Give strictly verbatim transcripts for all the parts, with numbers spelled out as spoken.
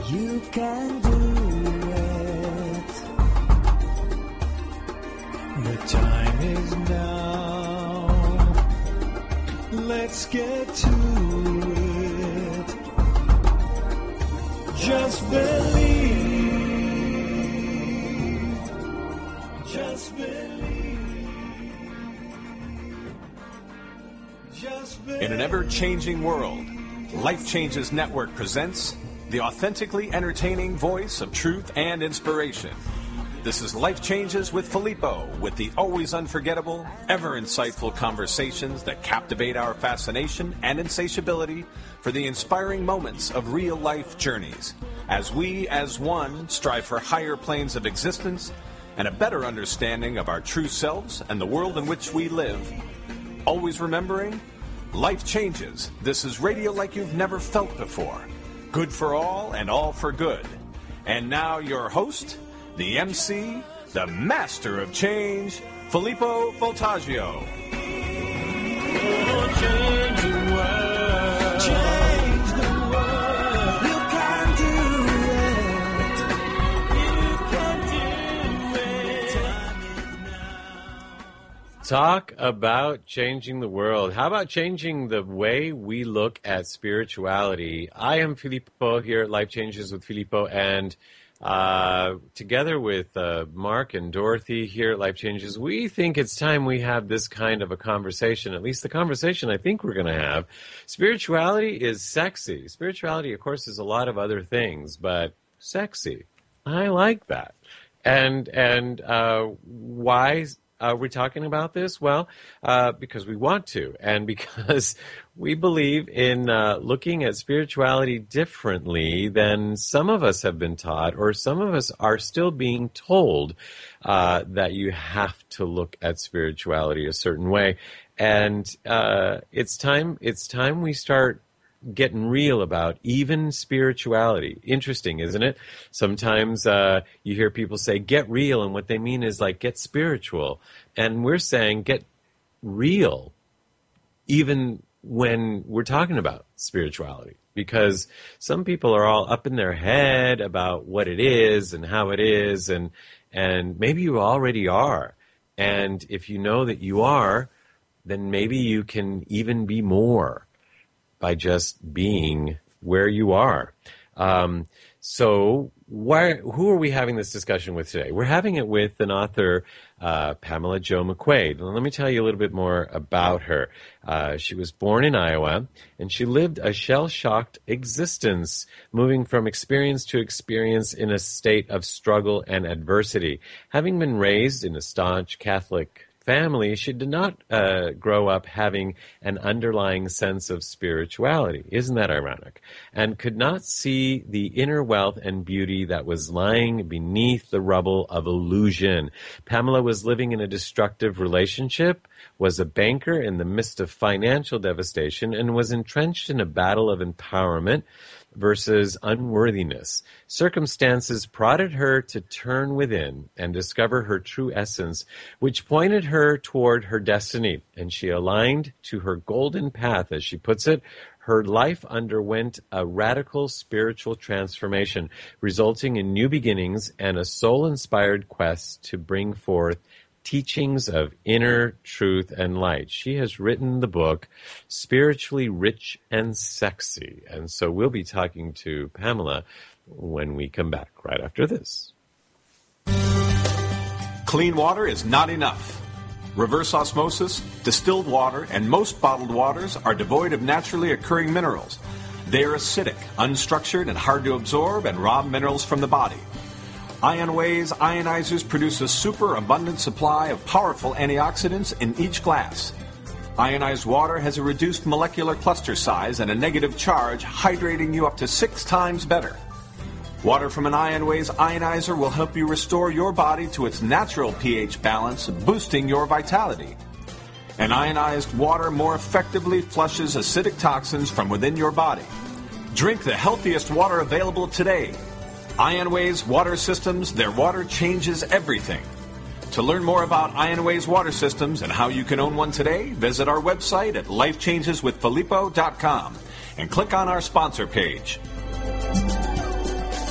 You can do it. The time is now. Let's get to it. Just believe. Just believe. Just believe. In an ever-changing world, Life Changes Network presents the authentically entertaining voice of truth and inspiration. This is Life Changes with Filippo, with the always unforgettable, ever insightful conversations that captivate our fascination and insatiability for the inspiring moments of real-life journeys, as we, as one, strive for higher planes of existence and a better understanding of our true selves and the world in which we live. Always remembering, life changes. This is radio like you've never felt before. Good for all and all for good. And now your host, the M C, the master of change, Filippo Voltaggio. Change the world. Change the world. You can do it. You can do it. Time is now. Talk about changing the world. How about changing the way we look at spirituality? I am Filippo here at Life Changes with Filippo, and uh, together with uh, Mark and Dorothy here at Life Changes, we think it's time we have this kind of a conversation, at least the conversation I think we're going to have. Spirituality is sexy. Spirituality, of course, is a lot of other things, but sexy. I like that. And, and uh, why are we talking about this? Well, uh, because we want to, and because we believe in uh, looking at spirituality differently than some of us have been taught, or some of us are still being told uh, that you have to look at spirituality a certain way. And uh, it's time. It's time we start getting real about even spirituality. Interesting, isn't it? Sometimes uh, you hear people say, get real, and what they mean is like, get spiritual. And we're saying, get real, even when we're talking about spirituality. Because some people are all up in their head about what it is and how it is, and and maybe you already are. And if you know that you are, then maybe you can even be more by just being where you are. Um, so why, who are we having this discussion with today? We're having it with an author, uh, Pamela Jo McQuaid. Let me tell you a little bit more about her. Uh, she was born in Iowa, and she lived a shell-shocked existence, moving from experience to experience in a state of struggle and adversity. Having been raised in a staunch Catholic family, she did not uh, grow up having an underlying sense of spirituality. Isn't that ironic? And could not see the inner wealth and beauty that was lying beneath the rubble of illusion. Pamela was living in a destructive relationship, was a banker in the midst of financial devastation, and was entrenched in a battle of empowerment versus unworthiness. Circumstances prodded her to turn within and discover her true essence, which pointed her toward her destiny, and she aligned to her golden path, as she puts it. Her life underwent a radical spiritual transformation, resulting in new beginnings and a soul-inspired quest to bring forth teachings of inner truth and light. She has written the book, Spiritually Rich and Sexy. And so we'll be talking to Pamela when we come back right after this. Clean water is not enough. Reverse osmosis, distilled water, and most bottled waters are devoid of naturally occurring minerals. They are acidic, unstructured, and hard to absorb and rob minerals from the body. IonWay's ionizers produce a super abundant supply of powerful antioxidants in each glass. Ionized water has a reduced molecular cluster size and a negative charge, hydrating you up to six times better. Water from an IonWay's ionizer will help you restore your body to its natural pH balance, boosting your vitality. And ionized water more effectively flushes acidic toxins from within your body. Drink the healthiest water available today. IonWay's water systems, their water changes everything. To learn more about IonWay's water systems and how you can own one today, visit our website at life changes with filippo dot com and click on our sponsor page.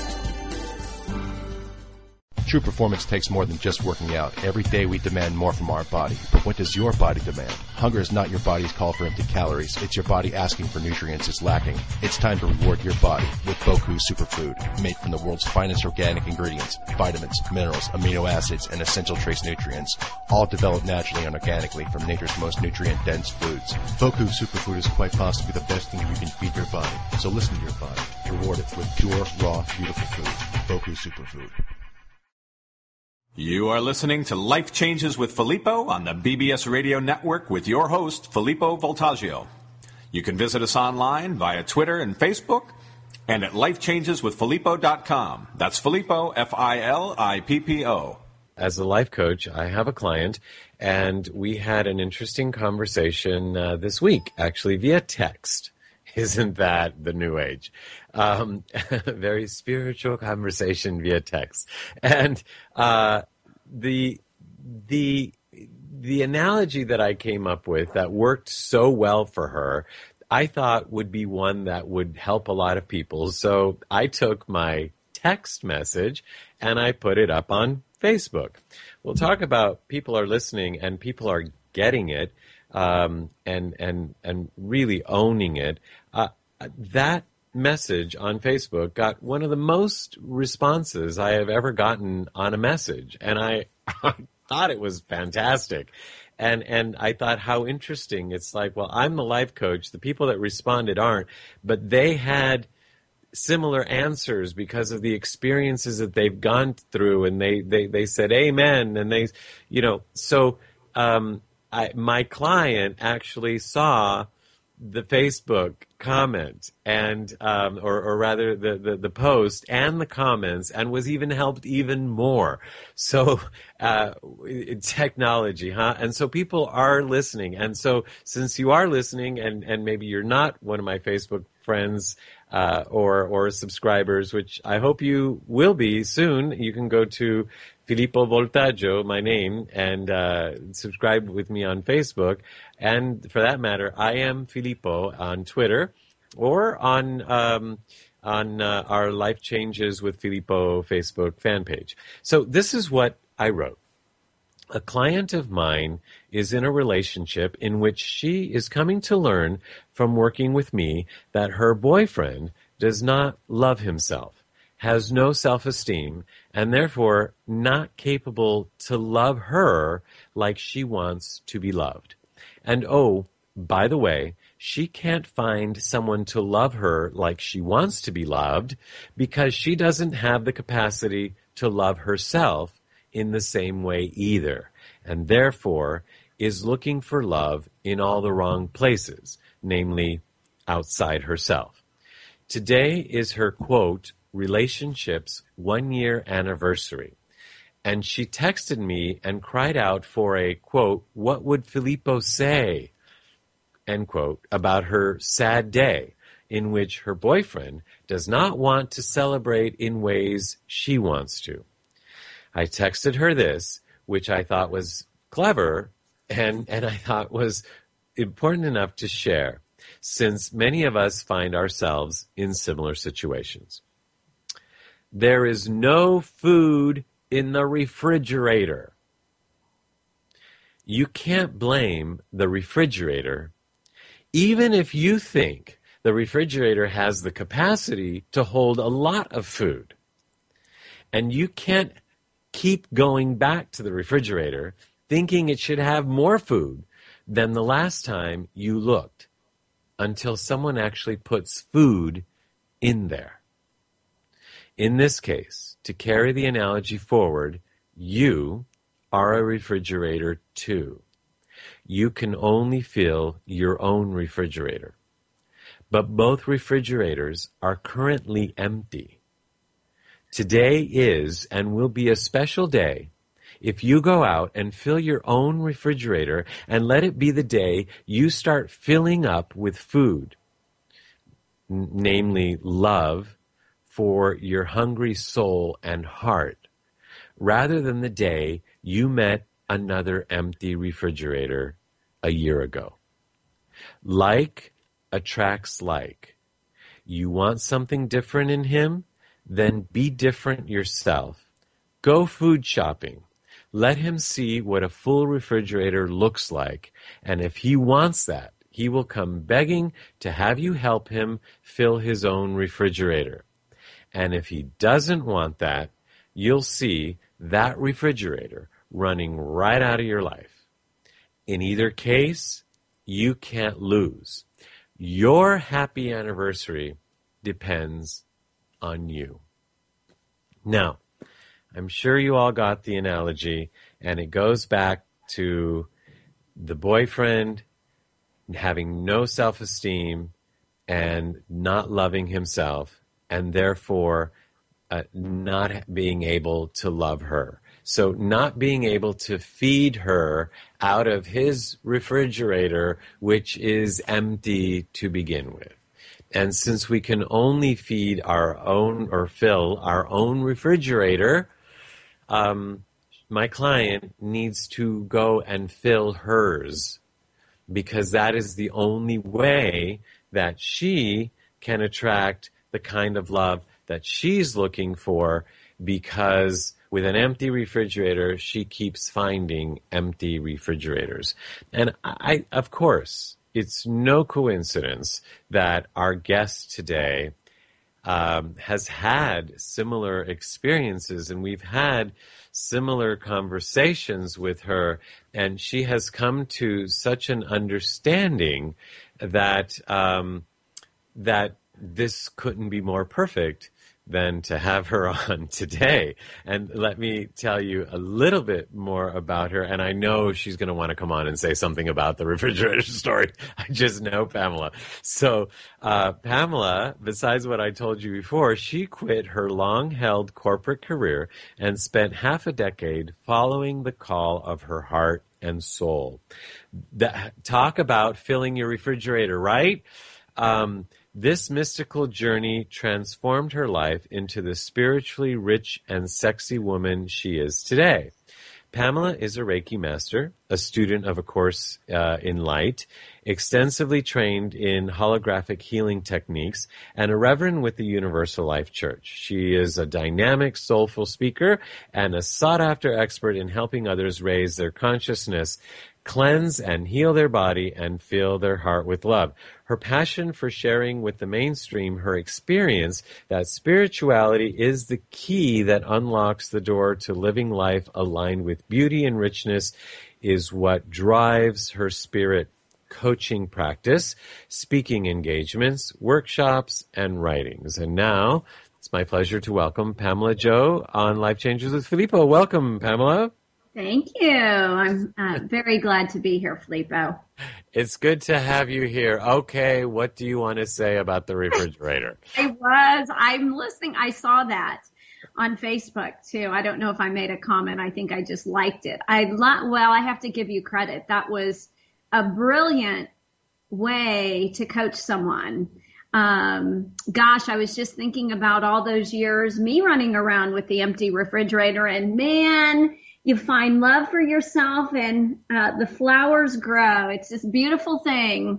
True performance takes more than just working out. Every day we demand more from our body. But what does your body demand? Hunger is not your body's call for empty calories. It's your body asking for nutrients it's lacking. It's time to reward your body with Boku Superfood, made from the world's finest organic ingredients, vitamins, minerals, amino acids, and essential trace nutrients, all developed naturally and organically from nature's most nutrient-dense foods. Boku Superfood is quite possibly the best thing you can feed your body. So listen to your body. Reward it with pure, raw, beautiful food. Boku Superfood. You are listening to Life Changes with Filippo on the B B S Radio Network with your host, Filippo Voltaggio. You can visit us online via Twitter and Facebook and at life changes with filippo dot com. That's Filippo, F I L I P P O. As a life coach, I have a client, and we had an interesting conversation uh, this week, actually via text. Isn't that the new age? Um, very spiritual conversation via text. And uh, the the the analogy that I came up with that worked so well for her, I thought would be one that would help a lot of people. So I took my text message and I put it up on Facebook. We'll talk about people are listening and people are getting it. Um, and and and really owning it. Uh, that message on Facebook got one of the most responses I have ever gotten on a message, and I, I thought it was fantastic. And and I thought how interesting. It's like, well, I'm the life coach. The people that responded aren't, but they had similar answers because of the experiences that they've gone through, and they they they said amen, and they, you know, so. Um, I, my client actually saw the Facebook comment and, um, or, or rather the, the, the post and the comments and was even helped even more. So, uh, technology, huh? And so people are listening. And so since you are listening and, and maybe you're not one of my Facebook friends, uh, or, or subscribers, which I hope you will be soon, you can go to Filippo Voltaggio, my name, and uh, subscribe with me on Facebook. And for that matter, I am Filippo on Twitter or on um, on uh, our Life Changes with Filippo Facebook fan page. So this is what I wrote. A client of mine is in a relationship in which she is coming to learn from working with me that her boyfriend does not love himself, has no self-esteem, and therefore not capable to love her like she wants to be loved. And oh, by the way, she can't find someone to love her like she wants to be loved because she doesn't have the capacity to love herself in the same way either, and therefore is looking for love in all the wrong places, namely outside herself. Today is her, quote, relationship's one-year anniversary. And she texted me and cried out for a, quote, what would Filippo say, end quote, about her sad day in which her boyfriend does not want to celebrate in ways she wants to. I texted her this, which I thought was clever and, and I thought was important enough to share, since many of us find ourselves in similar situations. There is no food in the refrigerator. You can't blame the refrigerator, even if you think the refrigerator has the capacity to hold a lot of food. And you can't keep going back to the refrigerator thinking it should have more food than the last time you looked, until someone actually puts food in there. In this case, to carry the analogy forward, you are a refrigerator too. You can only fill your own refrigerator. But both refrigerators are currently empty. Today is and will be a special day if you go out and fill your own refrigerator and let it be the day you start filling up with food, n- namely love for your hungry soul and heart, rather than the day you met another empty refrigerator a year ago. Like attracts like. You want something different in him? Then be different yourself. Go food shopping. Let him see what a full refrigerator looks like. And if he wants that, he will come begging to have you help him fill his own refrigerator. And if he doesn't want that, you'll see that refrigerator running right out of your life. In either case, you can't lose. Your happy anniversary depends on you. Now, I'm sure you all got the analogy, and it goes back to the boyfriend having no self-esteem and not loving himself, and therefore uh, not being able to love her. So not being able to feed her out of his refrigerator, which is empty to begin with. And since we can only feed our own or fill our own refrigerator, um, my client needs to go and fill hers, because that is the only way that she can attract the kind of love that she's looking for, because with an empty refrigerator, she keeps finding empty refrigerators. And I, of course, it's no coincidence that our guest today um, has had similar experiences, and we've had similar conversations with her, and she has come to such an understanding that um, that this couldn't be more perfect than to have her on today. And let me tell you a little bit more about her. And I know she's going to want to come on and say something about the refrigerator story. I just know Pamela. So uh, Pamela, besides what I told you before, she quit her long-held corporate career and spent half a decade following the call of her heart and soul. The, talk about filling your refrigerator, right? Um, This mystical journey transformed her life into the spiritually rich and sexy woman she is today. Pamela is a Reiki master, a student of A Course uh, in Light, extensively trained in holographic healing techniques, and a reverend with the Universal Life Church. She is a dynamic, soulful speaker and a sought-after expert in helping others raise their consciousness, cleanse and heal their body, and fill their heart with love. Her passion for sharing with the mainstream her experience that spirituality is the key that unlocks the door to living life aligned with beauty and richness is what drives her spirit coaching practice, speaking engagements, workshops, and writings. And now it's my pleasure to welcome Pamela Joe on Life Changes with Filippo. Welcome, Pamela. Thank you. I'm uh, very glad to be here, Filippo. It's good to have you here. Okay, what do you want to say about the refrigerator? I was. I'm listening. I saw that on Facebook, too. I don't know if I made a comment. I think I just liked it. I lo- Well, I have to give you credit. That was a brilliant way to coach someone. Um, gosh, I was just thinking about all those years, me running around with the empty refrigerator, and man, you find love for yourself, and uh, the flowers grow. It's this beautiful thing.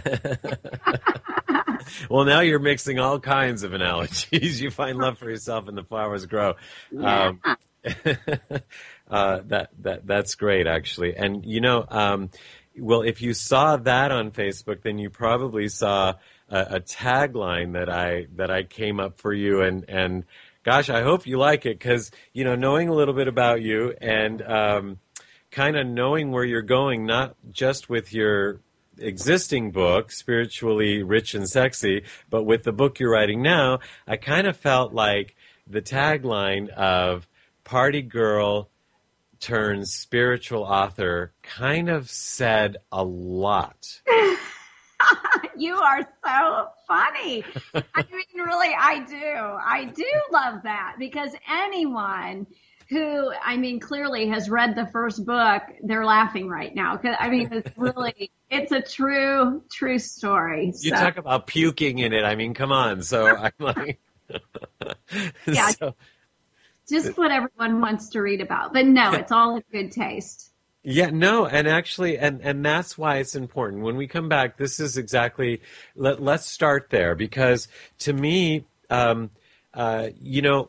Well, now you're mixing all kinds of analogies. You find love for yourself, and the flowers grow. Yeah. Um, uh, that that that's great, actually. And you know, um, well, if you saw that on Facebook, then you probably saw a, a tagline that I that I came up for you, and and. Gosh, I hope you like it, because, you know, knowing a little bit about you and um, kind of knowing where you're going, not just with your existing book, Spiritually Rich and Sexy, but with the book you're writing now, I kind of felt like the tagline of Party Girl turns spiritual author kind of said a lot. You are so funny. I mean, really, I do. I do love that, because anyone who, I mean, clearly has read the first book, they're laughing right now. Cause I mean, it's really, it's a true, true story. You so. talk about puking in it. I mean, come on. So I'm like, yeah, so, just what everyone wants to read about. But no, it's all in good taste. Yeah, no, and actually, and, and that's why it's important. When we come back, this is exactly, let, let's start there, because to me, um, uh, you know,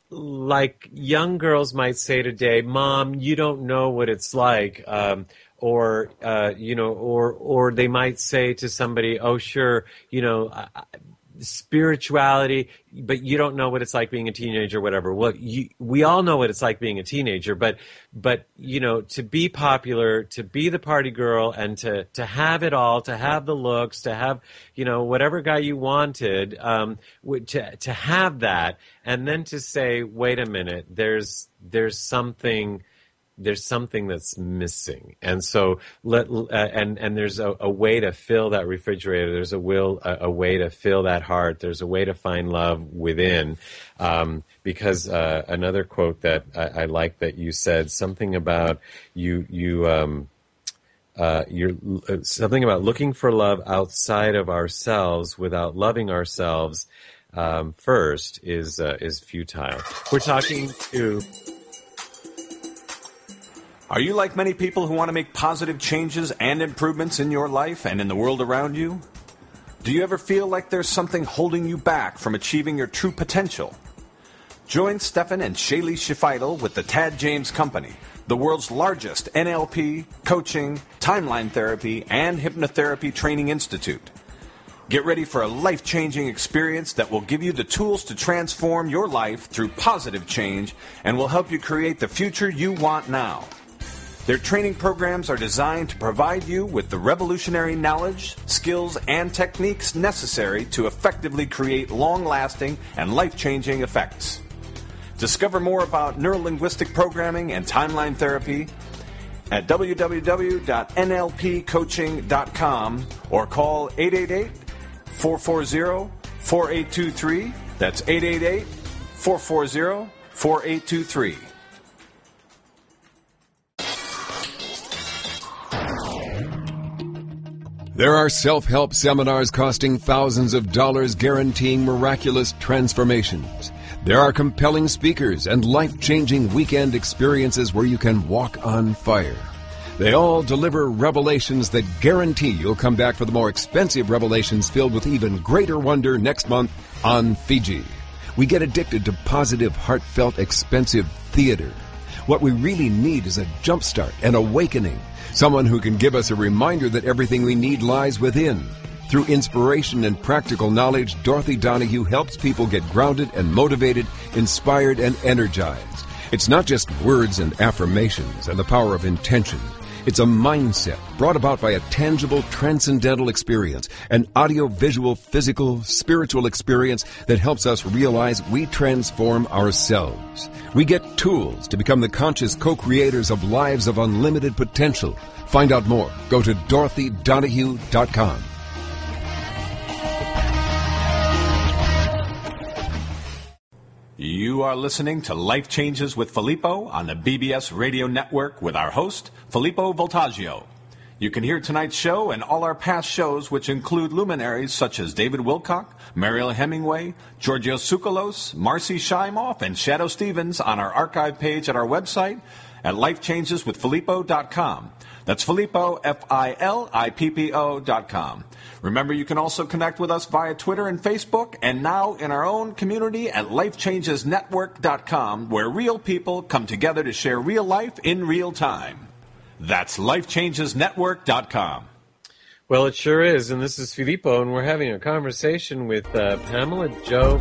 like young girls might say today, Mom, you don't know what it's like. Um, or, uh, you know, or, or they might say to somebody, oh, sure, you know, I, spirituality, but you don't know what it's like being a teenager or whatever. Well, you, we all know what it's like being a teenager, but, but, you know, to be popular, to be the party girl and to, to have it all, to have the looks, to have, you know, whatever guy you wanted, um, to, to have that. And then to say, wait a minute, there's, there's something, there's something that's missing. And so let, uh, and, and there's a, a way to fill that refrigerator. There's a will, a, a way to fill that heart. There's a way to find love within. Um, because, uh, another quote that I, I like that you said, something about you, you, um, uh, you're uh, something about looking for love outside of ourselves without loving ourselves, um, first is, uh, is futile. We're talking to, Are you like many people who want to make positive changes and improvements in your life and in the world around you? Do you ever feel like there's something holding you back from achieving your true potential? Join Stefan and Shaylee Shifidel with the Tad James Company, the world's largest N L P, coaching, timeline therapy, and hypnotherapy training institute. Get ready for a life-changing experience that will give you the tools to transform your life through positive change and will help you create the future you want now. Their training programs are designed to provide you with the revolutionary knowledge, skills, and techniques necessary to effectively create long-lasting and life-changing effects. Discover more about neurolinguistic programming and timeline therapy at w w w dot n l p coaching dot com or call eight eight eight, four four zero, four eight two three. That's eight eight eight, four four zero, four eight two three. There are self-help seminars costing thousands of dollars guaranteeing miraculous transformations. There are compelling speakers and life-changing weekend experiences where you can walk on fire. They all deliver revelations that guarantee you'll come back for the more expensive revelations filled with even greater wonder next month on Fiji. We get addicted to positive, heartfelt, expensive theater. What we really need is a jumpstart, an awakening. Someone who can give us a reminder that everything we need lies within. Through inspiration and practical knowledge, Dorothy Donahue helps people get grounded and motivated, inspired and energized. It's not just words and affirmations and the power of intention. It's a mindset brought about by a tangible, transcendental experience, an audio-visual, physical, spiritual experience that helps us realize we transform ourselves. We get tools to become the conscious co-creators of lives of unlimited potential. Find out more. Go to dorothy donahue dot com. You are listening to Life Changes with Filippo on the B B S Radio Network with our host, Filippo Voltaggio. You can hear tonight's show and all our past shows, which include luminaries such as David Wilcock, Mariel Hemingway, Georgios Tsoukalos, Marcy Shimoff, and Shadow Stevens on our archive page at our website at life changes with filippo dot com. That's Filippo, F I L I P P O dot com. Remember, you can also connect with us via Twitter and Facebook, and now in our own community at life changes network dot com, where real people come together to share real life in real time. That's life changes network dot com. Well, it sure is, and this is Filippo, and we're having a conversation with uh, Pamela Jo.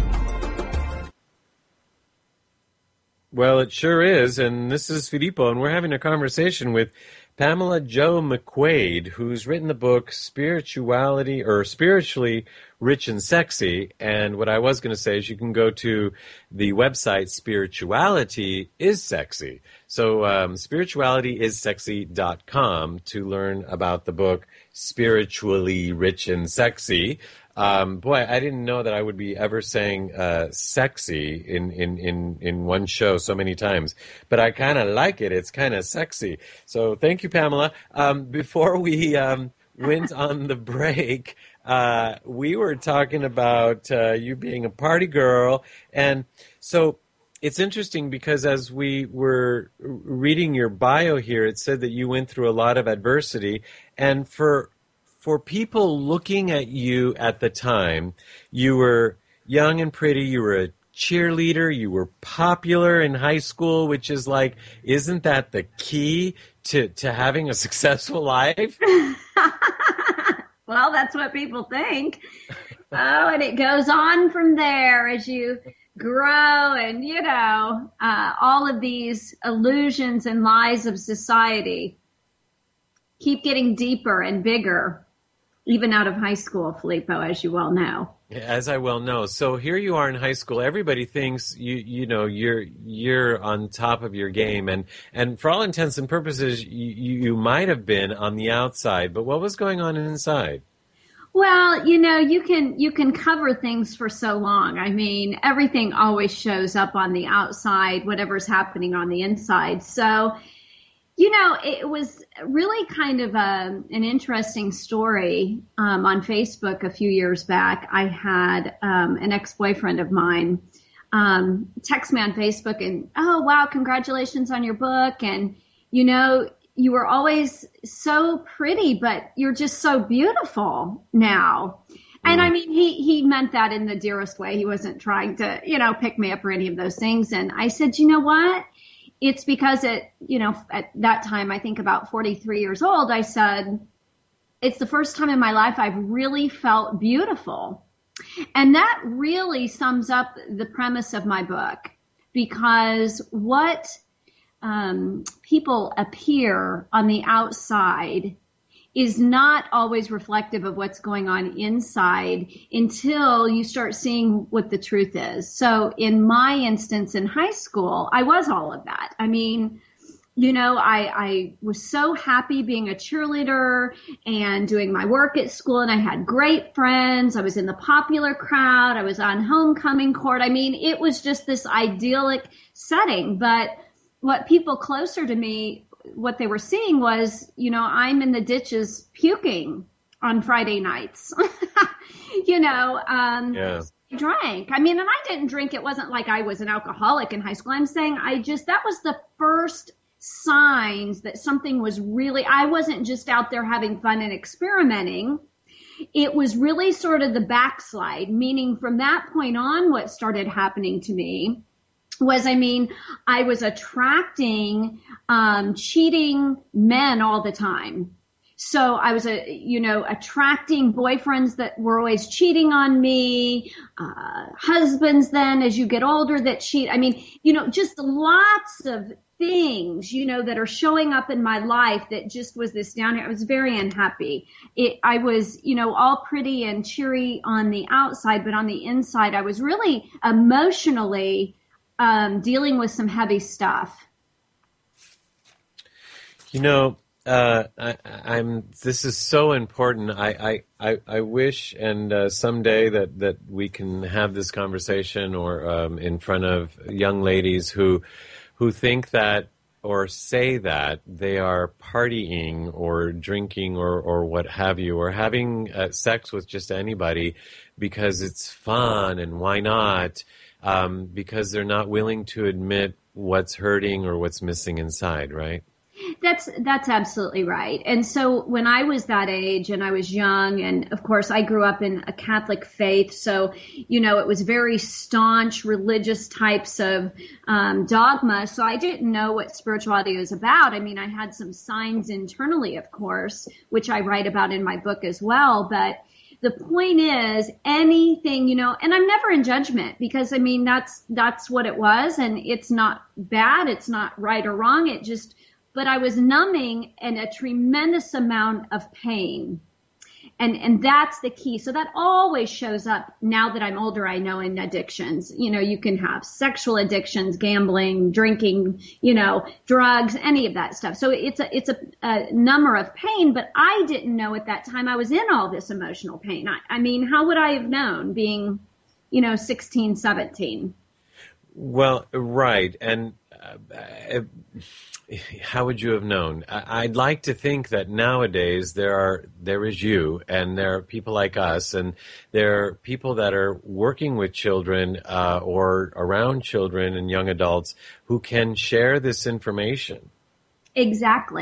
Well, it sure is, and this is Filippo, and we're having a conversation with Pamela Jo McQuaid, who's written the book Spirituality, or Spiritually Rich and Sexy. And what I was going to say is you can go to the website Spirituality is Sexy. So um, spirituality is sexy dot com to learn about the book Spiritually Rich and Sexy. Um, boy, I didn't know that I would be ever saying uh, sexy in, in, in, in one show so many times. But I kind of like it. It's kind of sexy. So thank you, Pamela. Um, before we um, went on the break, uh, we were talking about uh, you being a party girl. And so it's interesting because as we were reading your bio here, it said that you went through a lot of adversity. And for For people looking at you at the time, you were young and pretty, you were a cheerleader. You were popular in high school, which is like, isn't that the key to, to having a successful life? Well, that's what people think. Oh, and it goes on from there as you grow and, you know, uh, all of these illusions and lies of society keep getting deeper and bigger, even out of high school, Filippo, as you well know. As I well know. So here you are in high school. Everybody thinks you you know you're you're on top of your game, and and for all intents and purposes, you, you might have been on the outside. But what was going on inside? Well, you know, you can you can cover things for so long. I mean, everything always shows up on the outside, whatever's happening on the inside. So, you know, it was really kind of a, an interesting story um, on Facebook a few years back. I had um, an ex-boyfriend of mine um, text me on Facebook and, oh, wow, congratulations on your book. And, you know, you were always so pretty, but you're just so beautiful now. And I mean, he, he meant that in the dearest way. He wasn't trying to, you know, pick me up or any of those things. And I said, you know what? It's because at, you know, at that time, I think about forty-three years old, I said, it's the first time in my life I've really felt beautiful. And that really sums up the premise of my book, because what um, people appear on the outside is not always reflective of what's going on inside until you start seeing what the truth is. So in my instance in high school, I was all of that. I mean, you know, I, I was so happy being a cheerleader and doing my work at school, and I had great friends. I was in the popular crowd. I was on homecoming court. I mean, it was just this idyllic setting. But what people closer to me, what they were seeing was, you know, I'm in the ditches puking on Friday nights, you know, um, Yeah. I drank. I mean, and I didn't drink. It wasn't like I was an alcoholic in high school. I'm saying I just, that was the first signs that something was really, I wasn't just out there having fun and experimenting. It was really sort of the backslide, meaning from that point on, what started happening to me was, I mean, I was attracting um, cheating men all the time. So I was, a, you know, attracting boyfriends that were always cheating on me, uh, husbands then as you get older that cheat. I mean, you know, just lots of things, you know, that are showing up in my life that just was this down here. I was very unhappy. It, I was, you know, all pretty and cheery on the outside, but on the inside, I was really emotionally Um, dealing with some heavy stuff. You know, uh, I, I'm. This is so important. I, I, I, I wish, and uh, someday that, that we can have this conversation, or um, in front of young ladies who, who think that or say that they are partying or drinking or, or what have you, or having uh, sex with just anybody because it's fun and why not. Um, because they're not willing to admit what's hurting or what's missing inside, right? That's that's absolutely right. And so when I was that age and I was young, and of course I grew up in a Catholic faith, so, you know, it was very staunch religious types of um, dogma. So I didn't know what spirituality was about. I mean, I had some signs internally, of course, which I write about in my book as well. But the point is, anything, you know, and I'm never in judgment, because I mean, that's, that's what it was, and it's not bad. It's not right or wrong. It just, but I was numbing and a tremendous amount of pain. And, and that's the key. So that always shows up now that I'm older, I know, in addictions. You know, you can have sexual addictions, gambling, drinking, you know, drugs, any of that stuff. So it's a, it's a, a number of pain, but I didn't know at that time I was in all this emotional pain. I, I mean, how would I have known being, you know, sixteen, seventeen? Well, right. And uh, uh, how would you have known? I'd like to think that nowadays there are there is you, and there are people like us, and there are people that are working with children uh, or around children and young adults who can share this information. Exactly.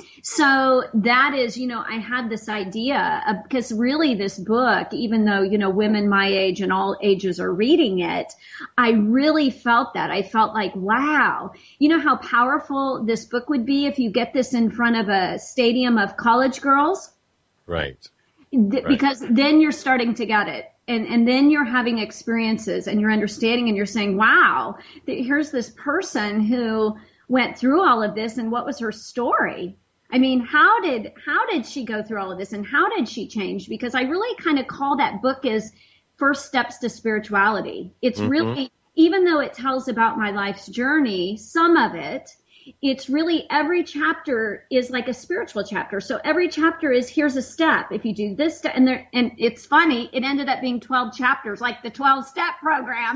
So that is, you know, I had this idea of, because really this book, even though, you know, women my age and all ages are reading it, I really felt that. I felt like, wow, you know how powerful this book would be if you get this in front of a stadium of college girls? Right. Th- right. Because then you're starting to get it. And, and then you're having experiences and you're understanding and you're saying, wow, th- here's this person who went through all of this and what was her story? I mean, how did, how did she go through all of this and how did she change? Because I really kind of call that book as First Steps to Spirituality. It's mm-hmm. really, even though it tells about my life's journey, some of it, it's really every chapter is like a spiritual chapter. So every chapter is, here's a step. If you do this step, and there, and it's funny, it ended up being twelve chapters, like the twelve step program.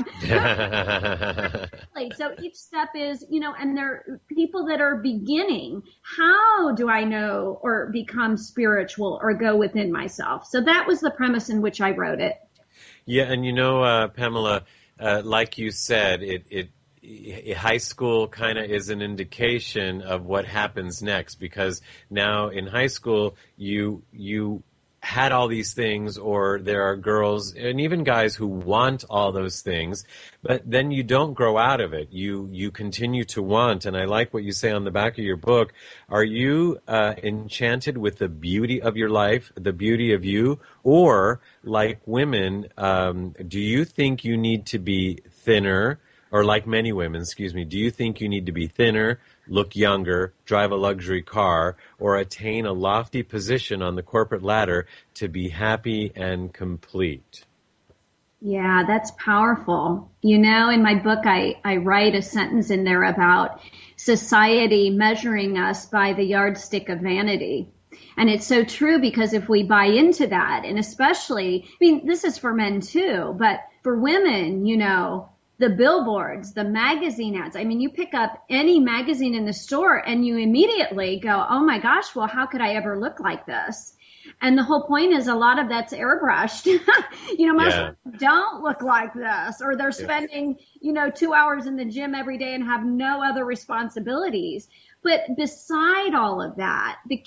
So each step is, you know, and there are people that are beginning. How do I know or become spiritual or go within myself? So that was the premise in which I wrote it. Yeah. And you know, uh, Pamela, uh, like you said, it, it, high school kind of is an indication of what happens next, because now in high school you you had all these things, or there are girls and even guys who want all those things, but then you don't grow out of it. You you continue to want. And I like what you say on the back of your book. Are you uh, enchanted with the beauty of your life, the beauty of you, or like women, um, do you think you need to be thinner? Or like many women, excuse me, do you think you need to be thinner, look younger, drive a luxury car, or attain a lofty position on the corporate ladder to be happy and complete? Yeah, that's powerful. You know, in my book, I, I write a sentence in there about society measuring us by the yardstick of vanity. And it's so true, because if we buy into that, and especially, I mean, this is for men too, but for women, you know, the billboards, the magazine ads. I mean, you pick up any magazine in the store and you immediately go, oh my gosh, well, how could I ever look like this? And the whole point is a lot of that's airbrushed. You know, most yeah. people don't look like this, or they're spending, you know, two hours in the gym every day and have no other responsibilities. But beside all of that, the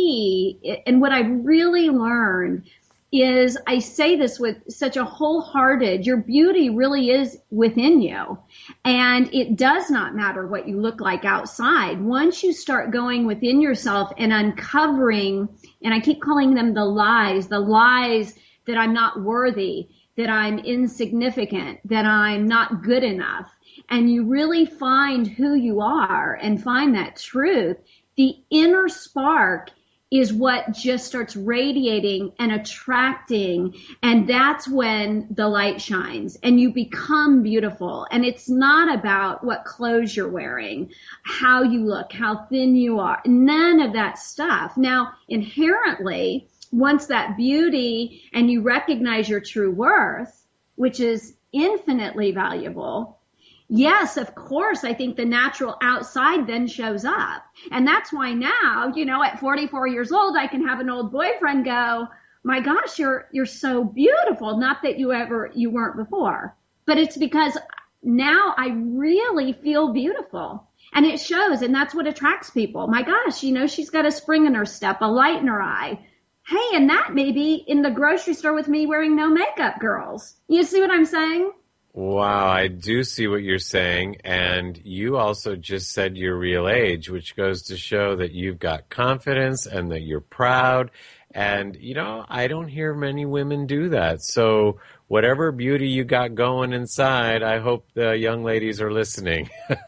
key, and what I really learned is, I say this with such a wholehearted, your beauty really is within you. And it does not matter what you look like outside. Once you start going within yourself and uncovering, and I keep calling them the lies, the lies that I'm not worthy, that I'm insignificant, that I'm not good enough, and you really find who you are and find that truth, the inner spark is what just starts radiating and attracting. And that's when the light shines and you become beautiful. And it's not about what clothes you're wearing, how you look, how thin you are, none of that stuff. Now, inherently, once that beauty and you recognize your true worth, which is infinitely valuable, yes, of course, I think the natural outside then shows up. And that's why now, you know, at forty-four years old, I can have an old boyfriend go, my gosh, you're, you're so beautiful. Not that you ever, you weren't before, but it's because now I really feel beautiful and it shows. And that's what attracts people. My gosh, you know, she's got a spring in her step, a light in her eye. Hey, and that may be in the grocery store with me wearing no makeup, girls. You see what I'm saying? Wow, I do see what you're saying. And you also just said your real age, which goes to show that you've got confidence and that you're proud. And, you know, I don't hear many women do that. So whatever beauty you got going inside, I hope the young ladies are listening.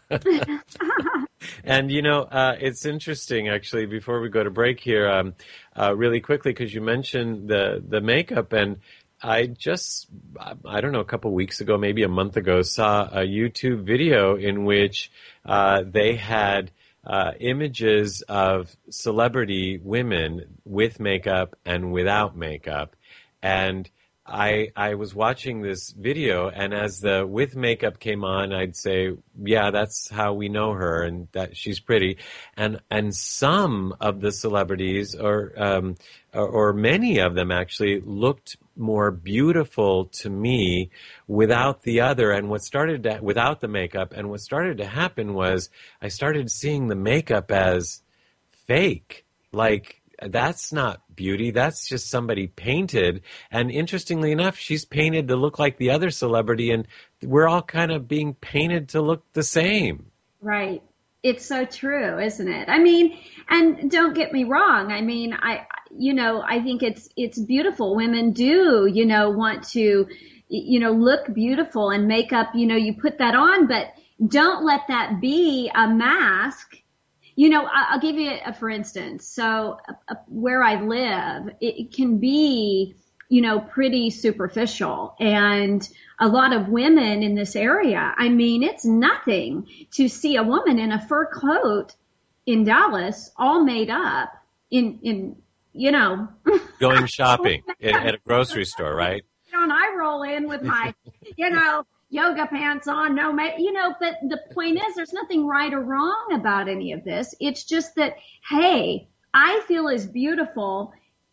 And, you know, uh, it's interesting, actually, before we go to break here, um, uh, really quickly, because you mentioned the, the makeup, and I just, I don't know, a couple weeks ago, maybe a month ago, saw a YouTube video in which uh, they had uh, images of celebrity women with makeup and without makeup. And I I was watching this video, and as the with makeup came on, I'd say, yeah, that's how we know her, and that she's pretty. And and some of the celebrities, or um, or, or many of them actually, looked more beautiful to me without the other, and what started to, without the makeup. And what started to happen was I started seeing the makeup as fake. Like, that's not beauty. That's just somebody painted. And interestingly enough, she's painted to look like the other celebrity, and we're all kind of being painted to look the same. Right. It's so true, isn't it? I mean, and don't get me wrong. I mean, I, you know, I think it's, it's beautiful. Women do, you know, want to, you know, look beautiful, and makeup, you know, you put that on, but don't let that be a mask. You know, I'll give you a, for instance. So uh, where I live, it, it can be, you know, pretty superficial, and a lot of women in this area, I mean, it's nothing to see a woman in a fur coat in Dallas, all made up in, in, you know, going shopping at, at a grocery store, right? You know, and I roll in with my, you know, yoga pants on, no, ma- you know, but the point is there's nothing right or wrong about any of this. It's just that, hey, I feel as beautiful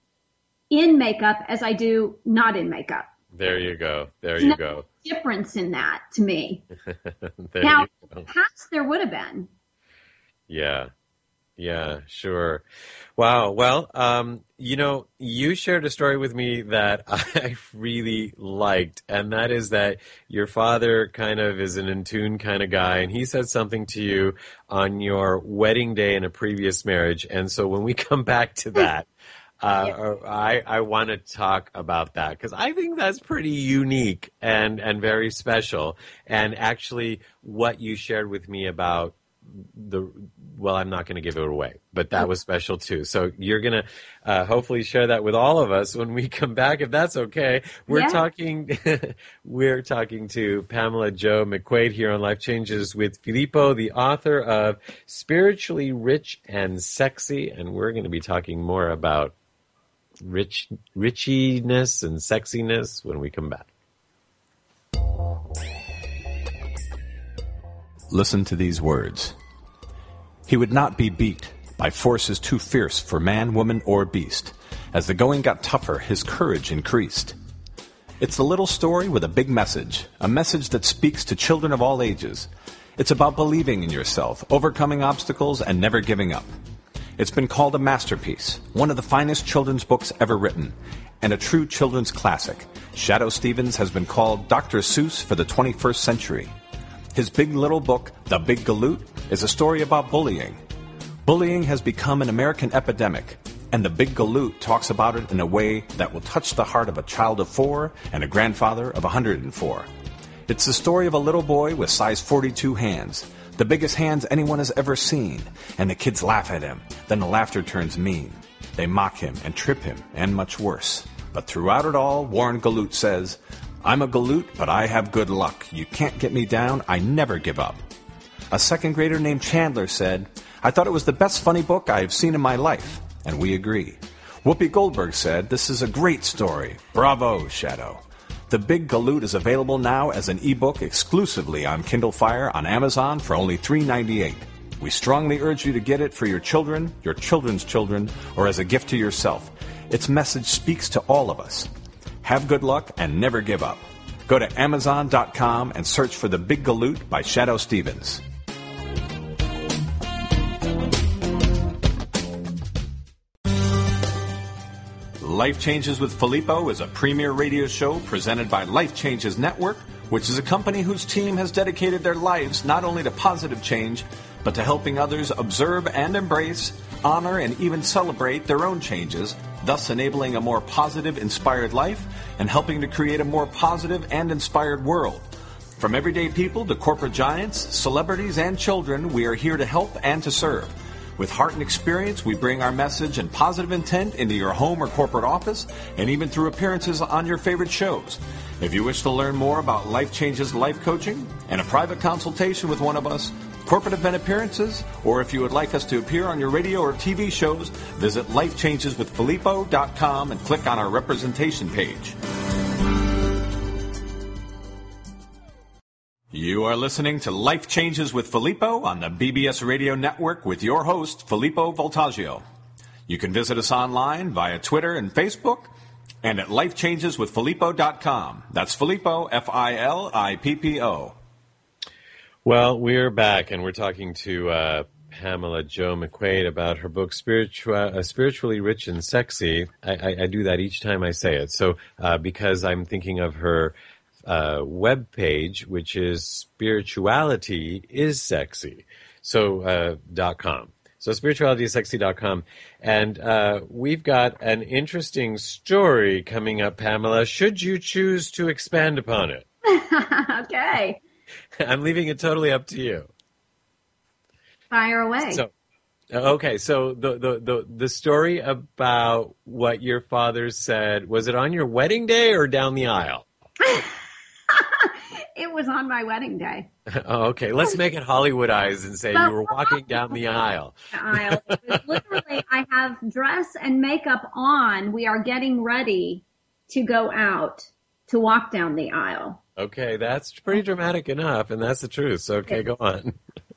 in makeup as I do not in makeup. There you go. There There's you no go. difference in that to me. There Now, you go. perhaps there would have been. Yeah. Yeah, sure. Wow. Well, um, you know, you shared a story with me that I really liked, and that is that your father kind of is an in tune kind of guy, and he said something to you on your wedding day in a previous marriage. And so when we come back to that, uh, Yeah. I, I want to talk about that, because I think that's pretty unique and, and very special. And actually what you shared with me about the, well, I'm not going to give it away, but that was special too. So you're going to uh, hopefully share that with all of us when we come back, if that's okay. We're Yeah. talking, we're talking to Pamela Jo McQuaid here on Life Changes with Filippo, the author of Spiritually Rich and Sexy. And we're going to be talking more about rich, richiness and sexiness when we come back. Listen to these words. He would not be beat by forces too fierce for man, woman, or beast. As the going got tougher, his courage increased. It's a little story with a big message, a message that speaks to children of all ages. It's about believing in yourself, overcoming obstacles, and never giving up. It's been called a masterpiece, one of the finest children's books ever written, and a true children's classic. Shadoe Stevens has been called Doctor Seuss for the twenty-first century. His big little book, The Big Galoot, is a story about bullying. Bullying has become an American epidemic, and The Big Galoot talks about it in a way that will touch the heart of a child of four and a grandfather of one hundred four. It's the story of a little boy with size forty-two hands, the biggest hands anyone has ever seen, and the kids laugh at him. Then the laughter turns mean. They mock him and trip him, and much worse. But throughout it all, Warren Galoot says, "I'm a galoot, but I have good luck. You can't get me down. I never give up." A second grader named Chandler said, "I thought it was the best funny book I have seen in my life." And we agree. Whoopi Goldberg said, "This is a great story. Bravo, Shadoe." The Big Galoot is available now as an ebook exclusively on Kindle Fire on Amazon for only three dollars and ninety-eight cents. We strongly urge you to get it for your children, your children's children, or as a gift to yourself. Its message speaks to all of us. Have good luck and never give up. Go to Amazon dot com and search for The Big Galoot by Shadoe Stevens. Life Changes with Filippo is a premier radio show presented by Life Changes Network, which is a company whose team has dedicated their lives not only to positive change, but to helping others observe and embrace, honor, and even celebrate their own changes, thus enabling a more positive, inspired life and helping to create a more positive and inspired world. From everyday people to corporate giants, celebrities, and children, we are here to help and to serve. With heart and experience, we bring our message and positive intent into your home or corporate office, and even through appearances on your favorite shows. If you wish to learn more about Life Changes Life Coaching and a private consultation with one of us, corporate event appearances, or if you would like us to appear on your radio or T V shows, visit life changes with filippo dot com and click on our representation page. You are listening to Life Changes with Filippo on the B B S Radio Network with your host, Filippo Voltaggio. You can visit us online via Twitter and Facebook and at life changes with filippo dot com. That's Filippo, F I L I P P O. Well, we're back, and we're talking to uh, Pamela Jo McQuaid about her book Spiritua- uh, Spiritually Rich and Sexy. I, I, I do that each time I say it. So uh, because I'm thinking of her uh, web page, which is Spirituality is Sexy. So uh, dot com. So spirituality is sexy dot com. And uh, we've got an interesting story coming up, Pamela, should you choose to expand upon it. Okay. I'm leaving it totally up to you. Fire away. So, okay, so the, the, the, the story about what your father said, was it on your wedding day or down the aisle? It was on my wedding day. Oh, okay, let's make it Hollywoodized and say you were walking down the aisle. The aisle. It was literally, I have dress and makeup on. We are getting ready to go out to walk down the aisle. Okay, that's pretty dramatic enough, and that's the truth. So, okay, go on.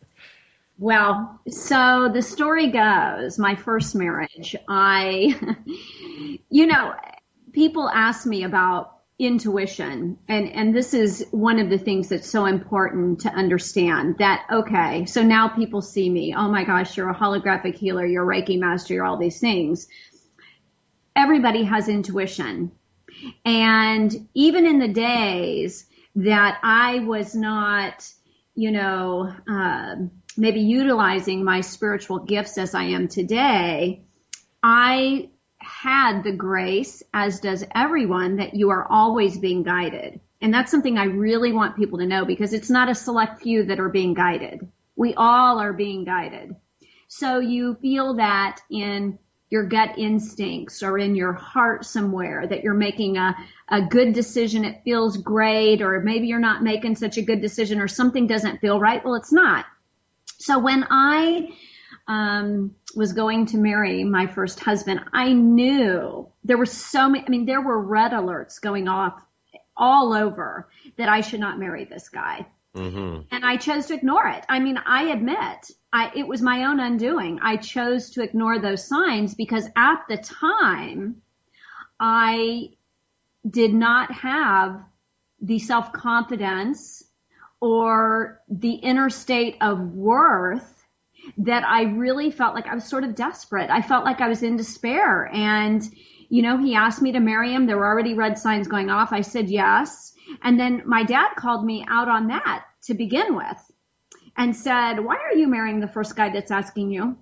Well, so the story goes, my first marriage, I, you know, people ask me about intuition, and, and this is one of the things that's so important to understand that, okay, so now people see me, oh my gosh, you're a holographic healer, you're a Reiki master, you're all these things. Everybody has intuition. And even in the days that I was not, you know, uh, maybe utilizing my spiritual gifts as I am today, I had the grace, as does everyone, that you are always being guided. And that's something I really want people to know, because it's not a select few that are being guided. We all are being guided. So you feel that in your gut instincts or in your heart somewhere that you're making a, a good decision. It feels great, or maybe you're not making such a good decision, or something doesn't feel right. Well, it's not. So when I um, was going to marry my first husband, I knew there were so many, I mean, there were red alerts going off all over that I should not marry this guy. Mm-hmm. And I chose to ignore it. I mean, I admit I, it was my own undoing. I chose to ignore those signs because at the time I did not have the self-confidence or the inner state of worth that I really felt like I was sort of desperate. I felt like I was in despair. And, you know, he asked me to marry him. There were already red signs going off. I said yes. And then my dad called me out on that to begin with and said, why are you marrying the first guy that's asking you?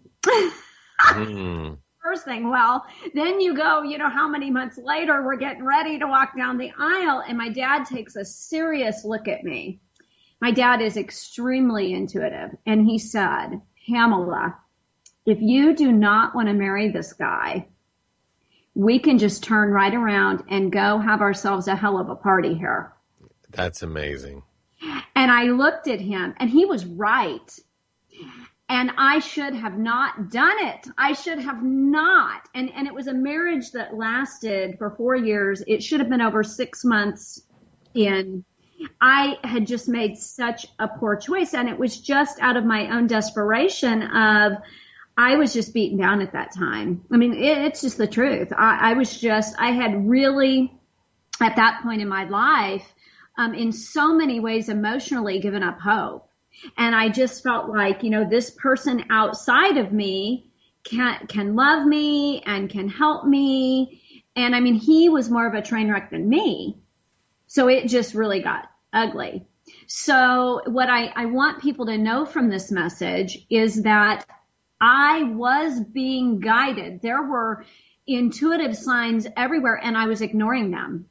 mm. First thing, well, then you go, you know, how many months later we're getting ready to walk down the aisle, and my dad takes a serious look at me. My dad is extremely intuitive, and he said, Pamela, if you do not want to marry this guy, we can just turn right around and go have ourselves a hell of a party here. That's amazing. And I looked at him, and he was right. And I should have not done it. I should have not. And and it was a marriage that lasted for four years. It should have been over six months in. I had just made such a poor choice, and it was just out of my own desperation of, I was just beaten down at that time. I mean, it, it's just the truth. I, I was just, I had really, at that point in my life, um, in so many ways emotionally given up hope. And I just felt like, you know, this person outside of me can, can love me and can help me. And I mean, he was more of a train wreck than me. So it just really got ugly. So what I, I want people to know from this message is that I was being guided. There were intuitive signs everywhere, and I was ignoring them.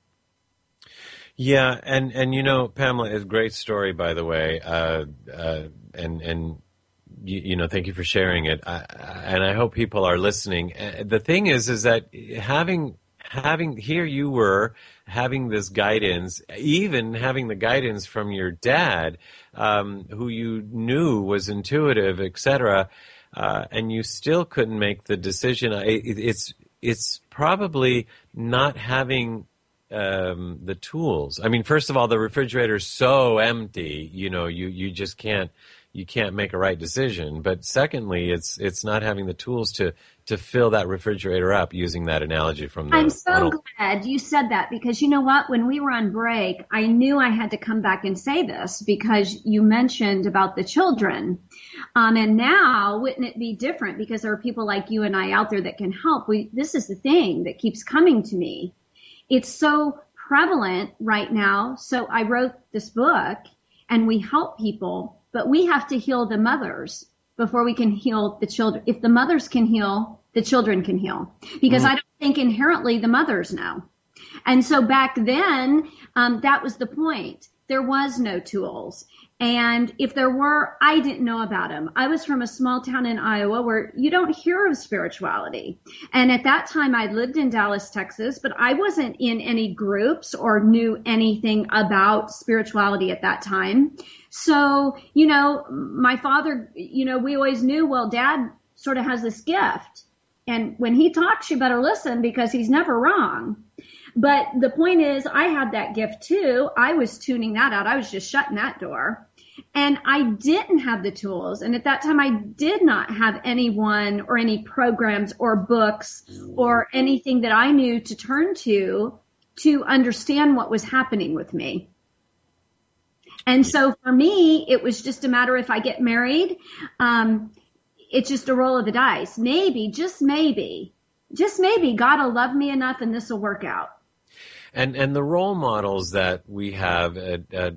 Yeah, and, and you know, Pamela, it's a great story, by the way, uh, uh, and and you, you know, thank you for sharing it. I, and I hope people are listening. Uh, the thing is, is that having having here you were having this guidance, even having the guidance from your dad, um, who you knew was intuitive, et cetera, uh, and you still couldn't make the decision. It, it's it's probably not having um, the tools. I mean, first of all, the refrigerator's so empty, you know, you, you just can't you can't make a right decision. But secondly, it's it's not having the tools to to fill that refrigerator up, using that analogy from the I'm so Ronald- glad you said that, because you know what? When we were on break, I knew I had to come back and say this because you mentioned about the children. Um, and now, wouldn't it be different? Because there are people like you and I out there that can help. We, this is the thing that keeps coming to me. It's so prevalent right now. So I wrote this book and we help people, but we have to heal the mothers before we can heal the children. If the mothers can heal, the children can heal. Because mm. I don't think inherently the mothers know. And so back then, um, that was the point. There was no tools. And if there were, I didn't know about them. I was from a small town in Iowa where you don't hear of spirituality. And at that time, I lived in Dallas, Texas, but I wasn't in any groups or knew anything about spirituality at that time. So, you know, my father, you know, we always knew, well, Dad sort of has this gift. And when he talks, you better listen because he's never wrong. But the point is, I had that gift too. I was tuning that out. I was just shutting that door. And I didn't have the tools. And at that time, I did not have anyone or any programs or books or anything that I knew to turn to to understand what was happening with me. And so for me, it was just a matter if I get married, um, it's just a roll of the dice. Maybe, just maybe, just maybe God will love me enough and this will work out. And and the role models that we have, at, at,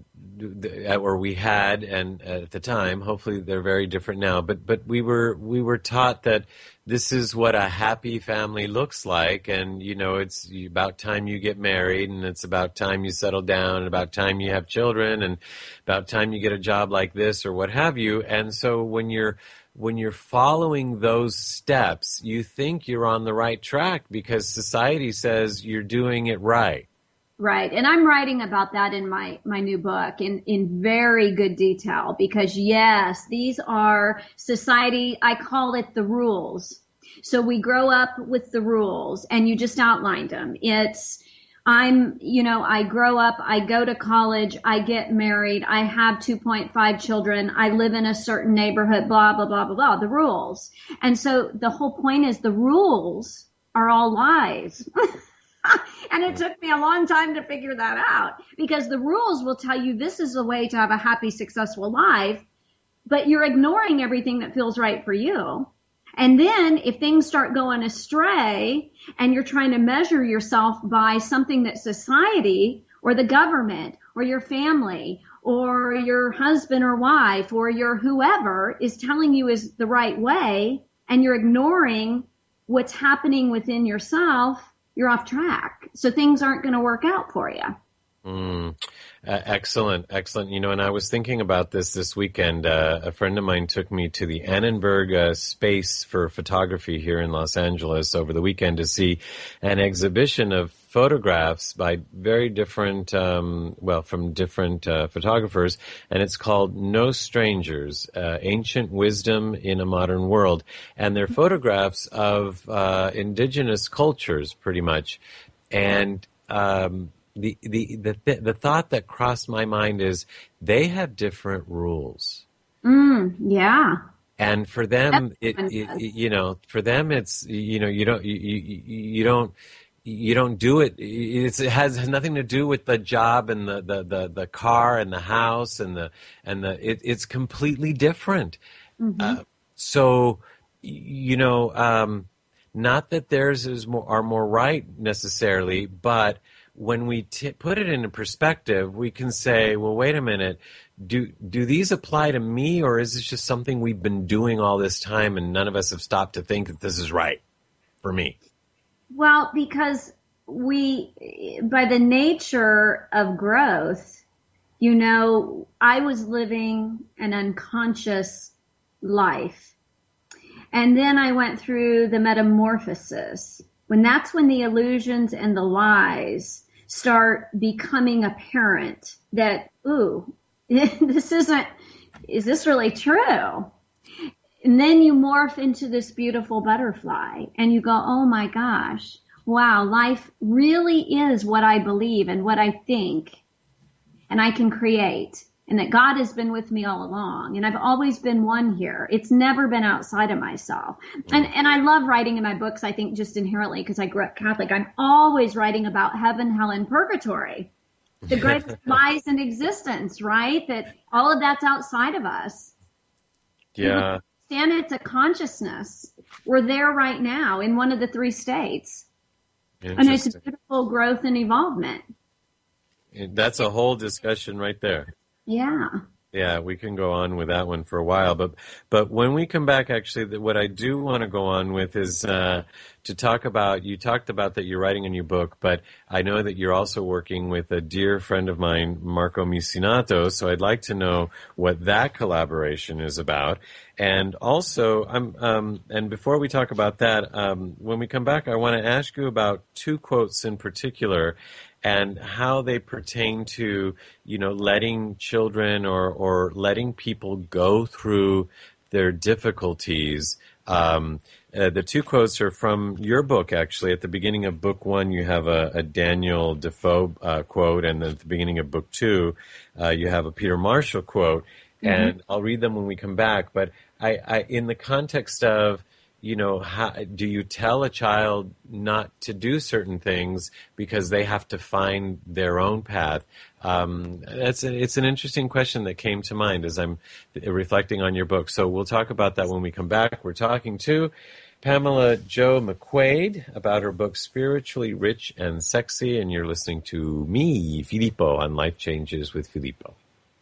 or we had, and at the time, hopefully they're very different now. But but we were we were taught that this is what a happy family looks like, and you know it's about time you get married, and it's about time you settle down, and about time you have children, and about time you get a job like this or what have you. And so when you're when you're following those steps, you think you're on the right track because society says you're doing it right. Right. And I'm writing about that in my, my new book in, in very good detail because yes, these are society. I call it the rules. So we grow up with the rules and you just outlined them. It's, I'm, you know, I grow up, I go to college, I get married, I have two point five children, I live in a certain neighborhood, blah, blah, blah, blah, blah, the rules. And so the whole point is the rules are all lies. And it took me a long time to figure that out because the rules will tell you this is a way to have a happy, successful life, but you're ignoring everything that feels right for you. And then if things start going astray and you're trying to measure yourself by something that society or the government or your family or your husband or wife or your whoever is telling you is the right way and you're ignoring what's happening within yourself, you're off track. So things aren't going to work out for you. Mm, uh, excellent, excellent. You know, and I was thinking about this this weekend. Uh, a friend of mine took me to the Annenberg uh, Space for Photography here in Los Angeles over the weekend to see an exhibition of photographs by very different, um, well, from different uh, photographers, and it's called No Strangers, uh, Ancient Wisdom in a Modern World. And they're photographs of uh, indigenous cultures, pretty much. And um The, the the th- the thought that crossed my mind is they have different rules. Mm, yeah. And for them, it, it, it you know, for them, it's you know, you don't you, you, you don't you don't do it. It's, it has nothing to do with the job and the, the, the, the car and the house and the and the it, it's completely different. Mm-hmm. Uh, so you know, um, not that theirs is more are more right necessarily, but when we t- put it into perspective, we can say, well, wait a minute, do do these apply to me, or is this just something we've been doing all this time and none of us have stopped to think that this is right for me? Well, because we, by the nature of growth, you know, I was living an unconscious life. And then I went through the metamorphosis. When that's when the illusions and the lies start becoming apparent that, ooh, this isn't, is this really true? And then you morph into this beautiful butterfly and you go, oh my gosh, wow, life really is what I believe and what I think. And I can create and that God has been with me all along. And I've always been one here. It's never been outside of myself. And, and I love writing in my books, I think just inherently because I grew up Catholic. I'm always writing about heaven, hell, and purgatory. The greatest lies in existence, right? That all of that's outside of us. Yeah. Stand it to consciousness. We're there right now in one of the three states. And it's a beautiful growth and evolvement. That's a whole discussion right there. Yeah. Yeah, we can go on with that one for a while, but but when we come back, actually, what I do want to go on with is uh, to talk about. You talked about that you're writing a new book, but I know that you're also working with a dear friend of mine, Marco Musinato. So I'd like to know what that collaboration is about, and also, I'm um, and before we talk about that, um, when we come back, I want to ask you about two quotes in particular, and how they pertain to, you know, letting children or, or letting people go through their difficulties. Um, uh, the two quotes are from your book, actually. At the beginning of book one, you have a, a Daniel Defoe uh, quote, and then at the beginning of book two, uh, you have a Peter Marshall quote. Mm-hmm. And I'll read them when we come back. But I, I in the context of, you know, how, do you tell a child not to do certain things because they have to find their own path? Um, that's a, it's an interesting question that came to mind as I'm reflecting on your book. So we'll talk about that when we come back. We're talking to Pamela Jo McQuaid about her book Spiritually Rich and Sexy, and you're listening to me, Filippo, on Life Changes with Filippo.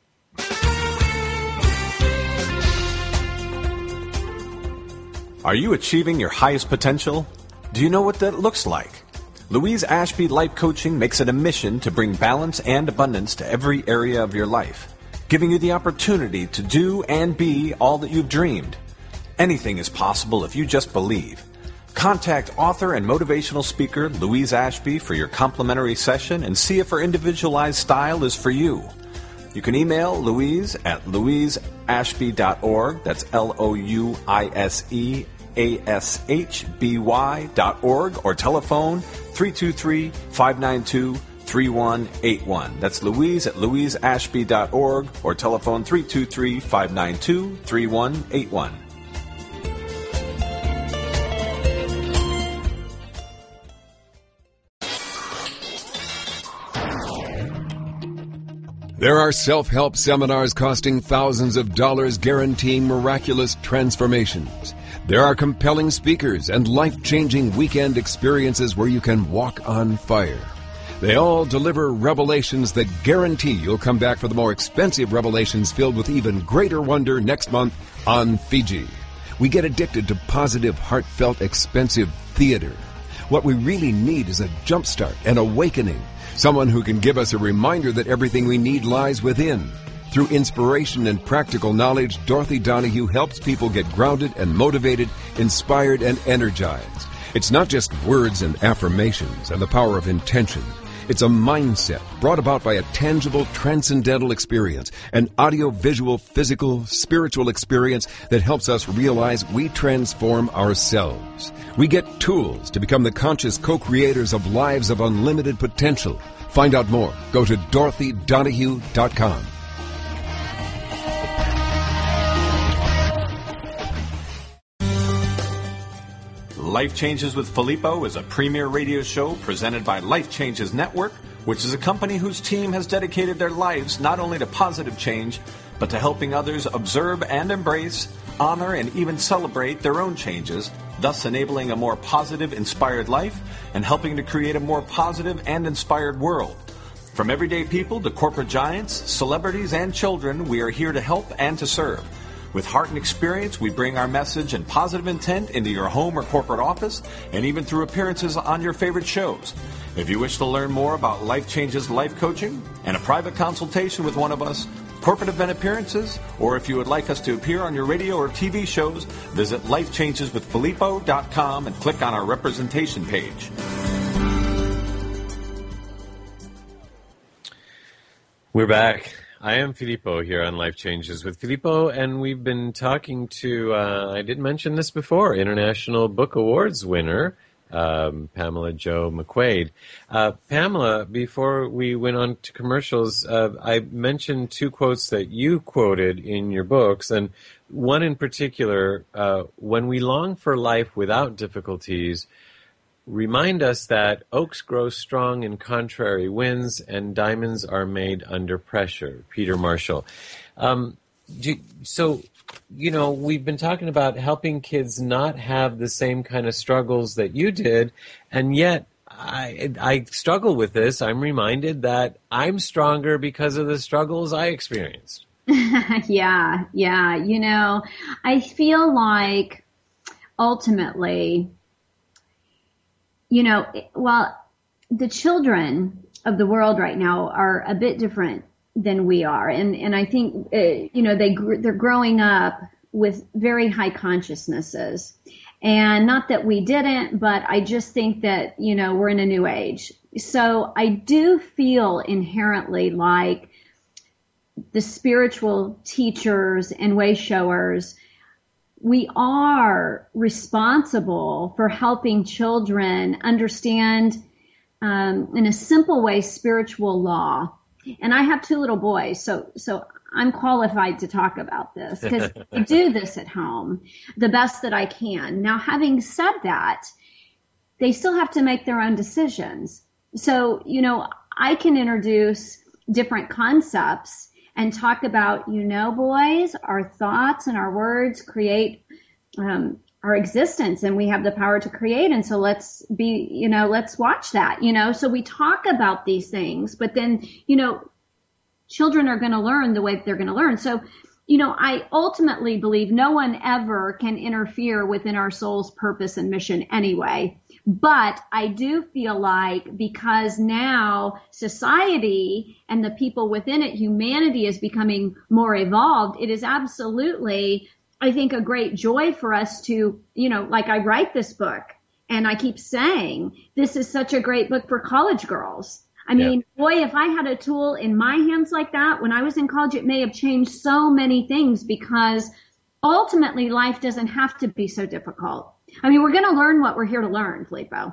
Are you achieving your highest potential? Do you know what that looks like? Louise Ashby Life Coaching makes it a mission to bring balance and abundance to every area of your life, giving you the opportunity to do and be all that you've dreamed. Anything is possible if you just believe. Contact author and motivational speaker Louise Ashby for your complimentary session and see if her individualized style is for you. You can email Louise at louise ashby dot org. That's L O U I S E A S H B Y dot org, or telephone three two three, five nine two, three one eight one. That's Louise at louise ashby dot org, or telephone three two three, five nine two, three one eight one. There are self-help seminars costing thousands of dollars guaranteeing miraculous transformations. There are compelling speakers and life-changing weekend experiences where you can walk on fire. They all deliver revelations that guarantee you'll come back for the more expensive revelations filled with even greater wonder next month on Fiji. We get addicted to positive, heartfelt, expensive theater. What we really need is a jumpstart, an awakening. Someone who can give us a reminder that everything we need lies within. Through inspiration and practical knowledge, Dorothy Donahue helps people get grounded and motivated, inspired and energized. It's not just words and affirmations and the power of intention. It's a mindset brought about by a tangible, transcendental experience, an audio-visual, physical, spiritual experience that helps us realize we transform ourselves. We get tools to become the conscious co-creators of lives of unlimited potential. Find out more. Go to dorothy donahue dot com. Life Changes with Filippo is a premier radio show presented by Life Changes Network, which is a company whose team has dedicated their lives not only to positive change, but to helping others observe and embrace, honor, and even celebrate their own changes, thus enabling a more positive, inspired life and helping to create a more positive and inspired world. From everyday people to corporate giants, celebrities, and children, we are here to help and to serve. With heart and experience, we bring our message and positive intent into your home or corporate office, and even through appearances on your favorite shows. If you wish to learn more about Life Changes Life Coaching and a private consultation with one of us, corporate event appearances, or if you would like us to appear on your radio or T V shows, visit life changes with filippo dot com and click on our representation page. We're back. I am Filippo here on Life Changes with Filippo, and we've been talking to, uh, I didn't mention this before, International Book Awards winner, um, Pamela Jo McQuaid. Uh, Pamela, before we went on to commercials, uh, I mentioned two quotes that you quoted in your books, and one in particular, uh, when we long for life without difficulties, remind us that oaks grow strong in contrary winds and diamonds are made under pressure. Peter Marshall. Um, do, so, you know, we've been talking about helping kids not have the same kind of struggles that you did, and yet I, I struggle with this. I'm reminded that I'm stronger because of the struggles I experienced. yeah, yeah. You know, I feel like ultimately, you know, well, the children of the world right now are a bit different than we are. And, and I think, uh, you know, they, gr- they're growing up with very high consciousnesses. And not that we didn't, but I just think that, you know, we're in a new age. So I do feel inherently like the spiritual teachers and way showers, we are responsible for helping children understand um, in a simple way spiritual law. And I have two little boys, so so I'm qualified to talk about this because I do this at home the best that I can. Now, having said that, they still have to make their own decisions. So, you know, I can introduce different concepts and talk about, you know, boys, our thoughts and our words create um, our existence, and we have the power to create. And so let's be, you know, let's watch that, you know. So we talk about these things, but then, you know, children are going to learn the way that they're going to learn. So, you know, I ultimately believe no one ever can interfere within our soul's purpose and mission anyway. But I do feel like because now society and the people within it, humanity is becoming more evolved, it is absolutely, I think, a great joy for us to, you know, like I write this book and I keep saying this is such a great book for college girls. I mean, yeah. boy, if I had a tool in my hands like that when I was in college, it may have changed so many things because ultimately life doesn't have to be so difficult. I mean, we're going to learn what we're here to learn, Filippo.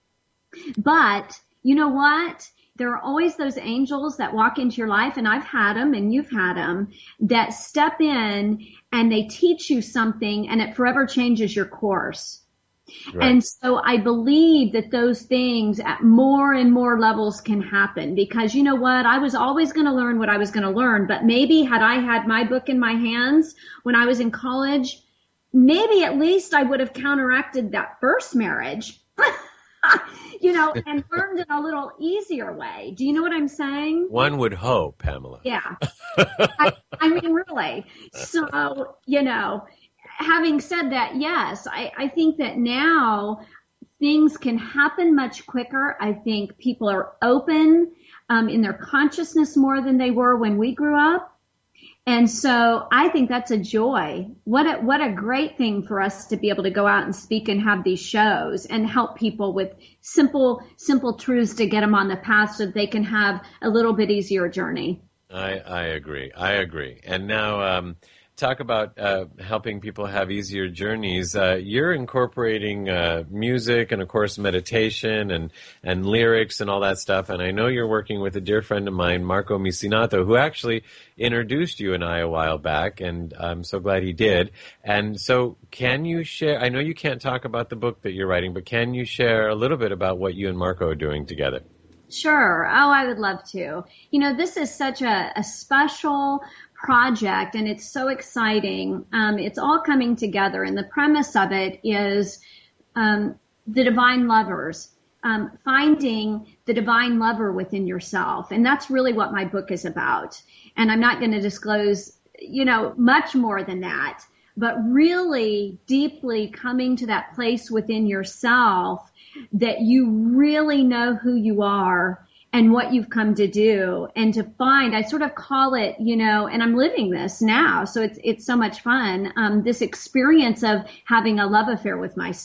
But you know what? There are always those angels that walk into your life, and I've had them and you've had them, that step in and they teach you something and it forever changes your course. Right. And so I believe that those things at more and more levels can happen because you know what? I was always going to learn what I was going to learn, but maybe had I had my book in my hands when I was in college, maybe at least I would have counteracted that first marriage, you know, and learned in a little easier way. Do you know what I'm saying? One would hope, Pamela. Yeah. I, I mean, really. So, you know, having said that, yes, I, I think that now things can happen much quicker. I think people are open um, in their consciousness more than they were when we grew up. And so I think that's a joy. What a, what a great thing for us to be able to go out and speak and have these shows and help people with simple, simple truths to get them on the path so that they can have a little bit easier journey. I, I agree. I agree. And now, um, talk about uh, helping people have easier journeys. Uh, you're incorporating uh, music and, of course, meditation and, and lyrics and all that stuff. And I know you're working with a dear friend of mine, Marco Misinato, who actually introduced you and I a while back, and I'm so glad he did. And so can you share, I know you can't talk about the book that you're writing, but can you share a little bit about what you and Marco are doing together? Sure. Oh, I would love to. You know, this is such a, a special project, and it's so exciting. Um, it's all coming together, and the premise of it is um, the divine lovers, um, finding the divine lover within yourself, and that's really what my book is about. And I'm not going to disclose, you know, much more than that, but really deeply coming to that place within yourself that you really know who you are and what you've come to do, and to find, I sort of call it, you know, and I'm living this now, so it's it's so much fun, um, this experience of having a love affair with myself.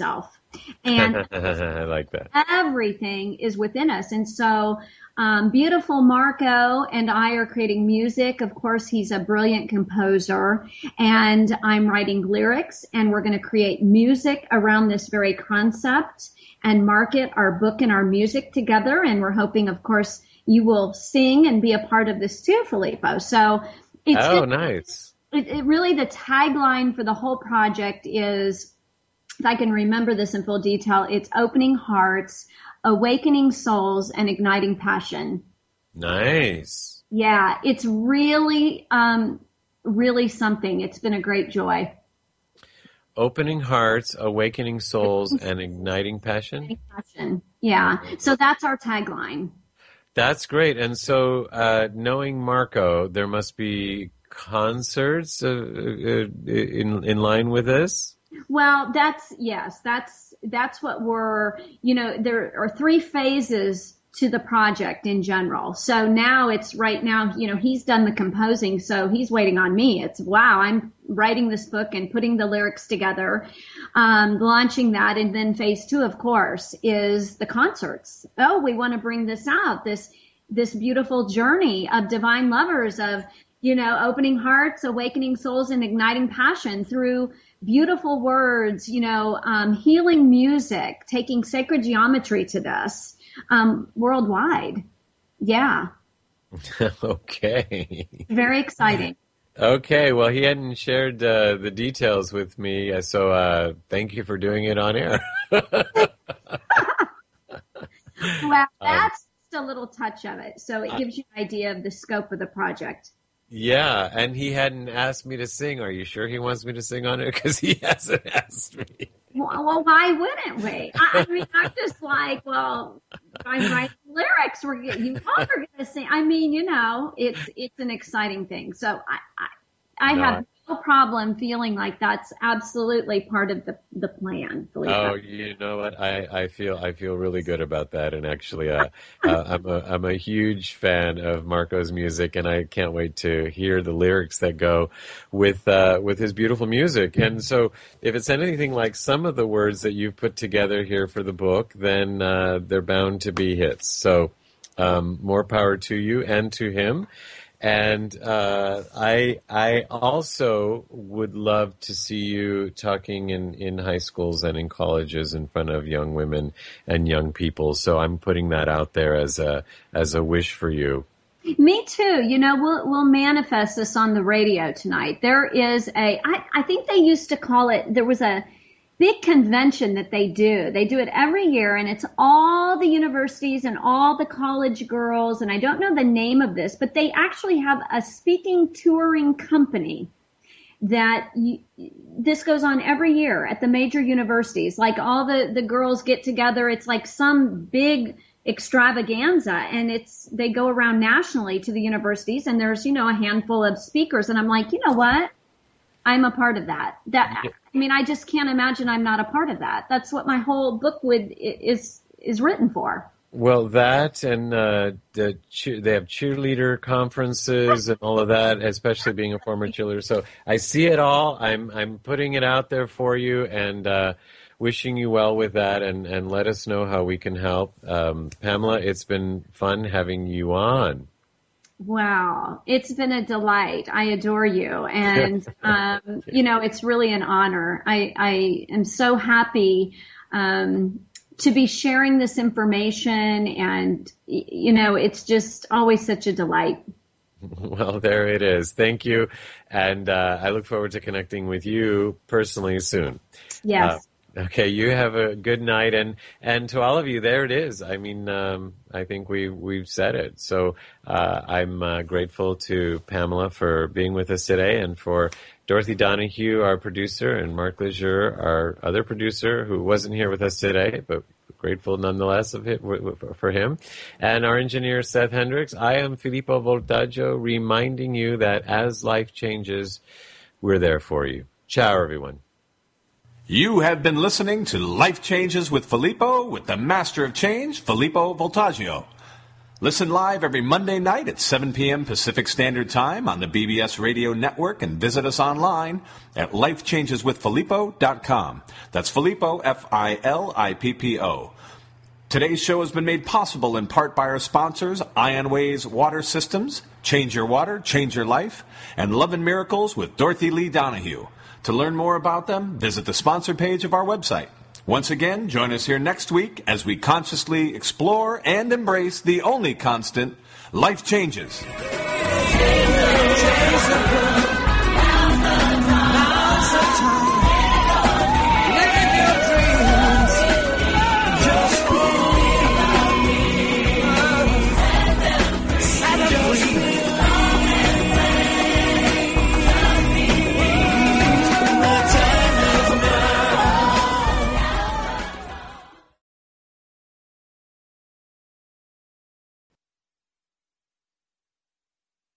And I like that. everything is within us. And so, um, beautiful Marco and I are creating music. Of course, he's a brilliant composer, and I'm writing lyrics, and we're going to create music around this very concept and market our book and our music together. And we're hoping, of course, you will sing and be a part of this too, Filippo. So it's, Oh, it, nice. it, it really, the tagline for the whole project is, if I can remember this in full detail, it's opening hearts, awakening souls, and igniting passion. Nice. Yeah, it's really, um, really something. It's been a great joy. Opening hearts, awakening souls, and igniting passion. Passion. Yeah. So that's our tagline. That's great. And so, uh, knowing Marco, there must be concerts uh, uh, in in line with this. Well, that's, yes, that's, that's what we're, you know, there are three phases to the project in general. So now it's right now, you know, he's done the composing, so he's waiting on me. It's, wow, I'm writing this book and putting the lyrics together, um, launching that. And then phase two, of course, is the concerts. Oh, we want to bring this out, this, this beautiful journey of divine lovers, of, you know, opening hearts, awakening souls, and igniting passion through beautiful words, you know, um, healing music, taking sacred geometry to this. Um, worldwide. Yeah. Okay. Very exciting. Okay. Well, he hadn't shared uh, the details with me, uh, so uh, thank you for doing it on air. Well, that's just a little touch of it. So it gives you an idea of the scope of the project. Yeah, and he hadn't asked me to sing. Are you sure he wants me to sing on it? Because he hasn't asked me. Well, well, why wouldn't we? I, I mean, I'm just like, well, I'm writing lyrics. We're you all are going to sing. I mean, you know, it's it's an exciting thing. So I I, I No, have no problem feeling like that's absolutely part of the the plan. Filippo. Oh, you know what? I, I feel I feel really good about that, and actually, uh, uh, I'm a I'm a huge fan of Marco's music, and I can't wait to hear the lyrics that go with uh, with his beautiful music. And so, if it's anything like some of the words that you've put together here for the book, then uh, they're bound to be hits. So, um, more power to you and to him. And uh, I I also would love to see you talking in, in high schools and in colleges in front of young women and young people. So I'm putting that out there as a as a wish for you. Me too. You know, we'll we'll manifest this on the radio tonight. There is a I, I think they used to call it, there was a big convention that they do. They do it every year, and it's all the universities and all the college girls, and I don't know the name of this, but they actually have a speaking touring company that you, this goes on every year at the major universities. Like all the, the girls get together. It's like some big extravaganza, and it's, they go around nationally to the universities, and there's, you know, a handful of speakers, and I'm like, you know what? I'm a part of that. That, I mean, I just can't imagine I'm not a part of that. That's what my whole book would, is, is written for. Well, that and uh, the cheer, they have cheerleader conferences and all of that, especially being a former cheerleader. So I see it all. I'm I'm putting it out there for you, and uh, wishing you well with that, and, and let us know how we can help. Um, Pamela, it's been fun having you on. Wow. It's been a delight. I adore you. And, um, you know, it's really an honor. I, I am so happy, um, to be sharing this information, and, you know, it's just always such a delight. Well, there it is. Thank you. And uh, I look forward to connecting with you personally soon. Yes. Uh, Okay, you have a good night, and, and to all of you, there it is. I mean, um, I think we we've said it. So uh, I'm uh, grateful to Pamela for being with us today, and for Dorothy Donahue, our producer, and Mark Lejeune, our other producer, who wasn't here with us today, but grateful nonetheless of it, for him, and our engineer Seth Hendricks. I am Filippo Voltaggio, reminding you that as life changes, we're there for you. Ciao, everyone. You have been listening to Life Changes with Filippo, with the Master of Change, Filippo Voltaggio. Listen live every Monday night at seven p.m. Pacific Standard Time on the B B S Radio Network and visit us online at life changes with filippo dot com. That's Filippo, F I L I P P O. Today's show has been made possible in part by our sponsors, Ionways Water Systems, Change Your Water, Change Your Life, and Love and Miracles with Dorothy Lee Donahue. To learn more about them, visit the sponsor page of our website. Once again, join us here next week as we consciously explore and embrace the only constant, life changes. Change the world.